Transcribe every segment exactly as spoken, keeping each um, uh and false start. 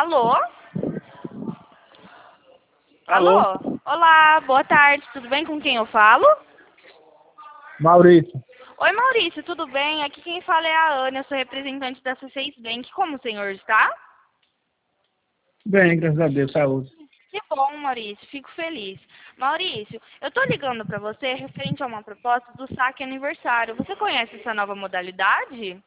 Alô? Alô? Alô? Olá, boa tarde, tudo bem? Com quem eu falo? Maurício. Oi, Maurício, tudo bem? Aqui quem fala é a Ana, eu sou representante da C seis Bank. Como o senhor está? Bem, graças a Deus, saúde. Que bom, Maurício, fico feliz. Maurício, eu tô ligando para você referente a uma proposta do saque aniversário. Você conhece essa nova modalidade?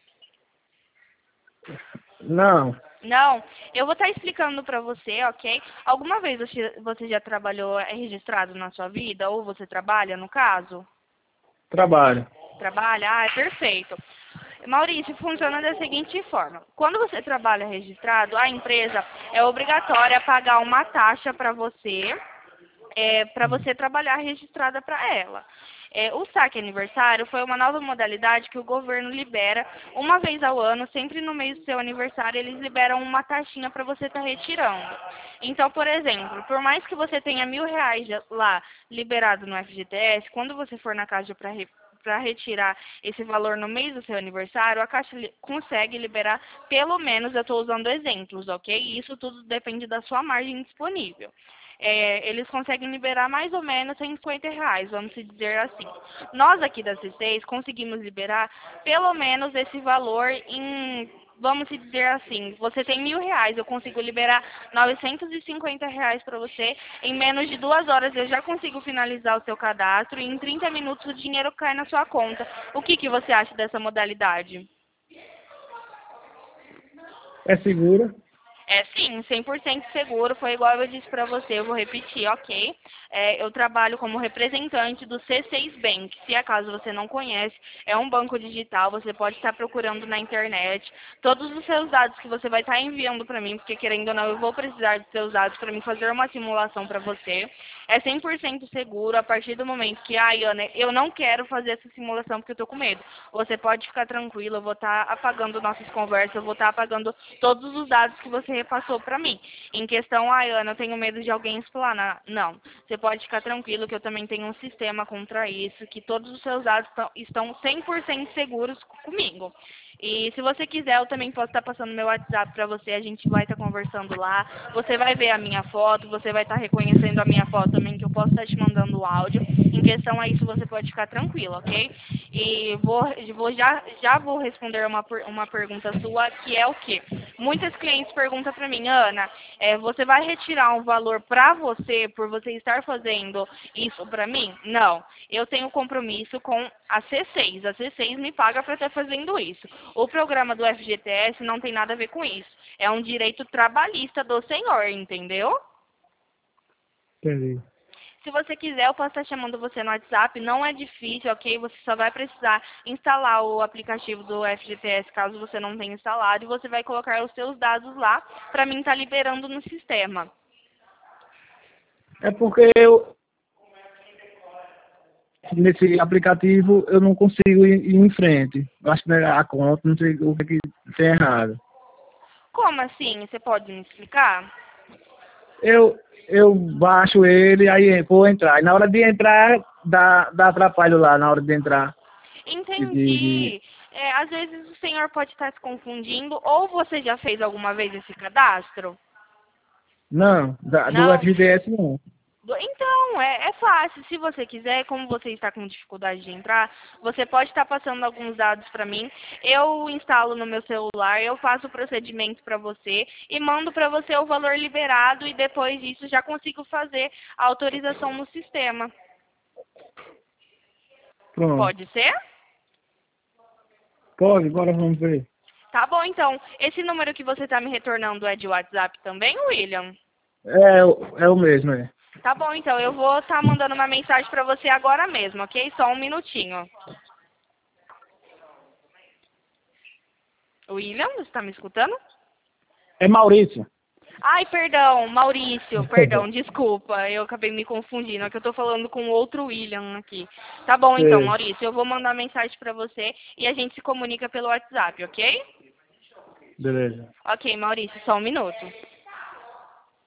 Não, Não, eu vou estar explicando para você, ok? Alguma vez você você já trabalhou é, registrado na sua vida? Ou você trabalha, no caso? trabalho. Trabalha? Ah, é perfeito. Maurício, funciona da seguinte forma. Quando você trabalha registrado, a empresa é obrigatória a pagar uma taxa para você, é, para você trabalhar registrada para ela. É, o saque aniversário foi uma nova modalidade que o governo libera uma vez ao ano, sempre no mês do seu aniversário, eles liberam uma taxinha para você estar retirando. Então, por exemplo, por mais que você tenha mil reais lá liberado no F G T S, quando você for na caixa para para retirar esse valor no mês do seu aniversário, a Caixa li consegue liberar pelo menos, eu estou usando exemplos, ok? Isso tudo depende da sua margem disponível. É, eles conseguem liberar mais ou menos cento e cinquenta reais, vamos dizer assim. Nós aqui da C seis conseguimos liberar pelo menos esse valor em, vamos dizer assim, você tem mil reais, eu consigo liberar novecentos e cinquenta reais para você. Em menos de duas horas eu já consigo finalizar o seu cadastro e em trinta minutos o dinheiro cai na sua conta. O que, que você acha dessa modalidade? É segura? É sim, cem por cento seguro, foi igual eu disse para você, eu vou repetir, ok? É, eu trabalho como representante do C seis Bank, se acaso você não conhece, é um banco digital, você pode estar procurando na internet, todos os seus dados que você vai estar enviando para mim, porque querendo ou não, eu vou precisar dos seus dados para mim fazer uma simulação para você, é cem por cento seguro a partir do momento que, ai Ana, eu não quero fazer essa simulação porque eu tô com medo, você pode ficar tranquilo, eu vou estar apagando nossas conversas, eu vou estar apagando todos os dados que você passou para mim. Em questão, ai, Ana, eu tenho medo de alguém explanar. Não. Você pode ficar tranquilo que eu também tenho um sistema contra isso, que todos os seus dados estão cem por cento seguros comigo. E se você quiser, eu também posso estar passando meu WhatsApp para você, a gente vai estar conversando lá, você vai ver a minha foto, você vai estar reconhecendo a minha foto também, que eu posso estar te mandando o áudio. Em questão a isso, você pode ficar tranquilo, ok? E vou, vou já, já vou responder uma, uma pergunta sua, que é o quê? Muitas clientes perguntam para mim, Ana, é, você vai retirar um valor para você por você estar fazendo isso para mim? Não. Eu tenho compromisso com a C seis. A C seis me paga para estar fazendo isso. O programa do F G T S não tem nada a ver com isso. É um direito trabalhista do senhor, entendeu? Entendi. Se você quiser, eu posso estar chamando você no WhatsApp. Não é difícil, ok? Você só vai precisar instalar o aplicativo do F G T S, caso você não tenha instalado, e você vai colocar os seus dados lá para mim estar liberando no sistema. É porque eu, nesse aplicativo, eu não consigo ir, ir em frente. Eu acho que a conta, não sei o que, que tem errado. Como assim? Você pode me explicar? Eu, eu baixo ele, aí vou entrar. E na hora de entrar, dá, dá atrapalho lá, na hora de entrar. De, de, de- Entendi. É, às vezes o senhor pode estar se confundindo, ou você já fez alguma vez esse cadastro? Não, da, do Não? F G T S não. Do- Então, é, é fácil. Se você quiser, como você está com dificuldade de entrar, você pode estar passando alguns dados para mim. Eu instalo no meu celular, eu faço o procedimento para você e mando para você o valor liberado e depois disso já consigo fazer a autorização no sistema. Pronto. Pode ser? Pode, agora vamos ver. Tá bom, então. Esse número que você está me retornando é de WhatsApp também, William? É, o- é o mesmo, é. Tá bom, então. Eu vou estar mandando uma mensagem para você agora mesmo, ok? Só um minutinho. William, você está me escutando? É Maurício. Ai, perdão, Maurício, perdão, desculpa, eu acabei me confundindo, é que eu tô falando com outro William aqui. Tá bom então, Sei. Maurício, eu vou mandar mensagem pra você e a gente se comunica pelo WhatsApp, ok? Beleza. Ok, Maurício, só um minuto.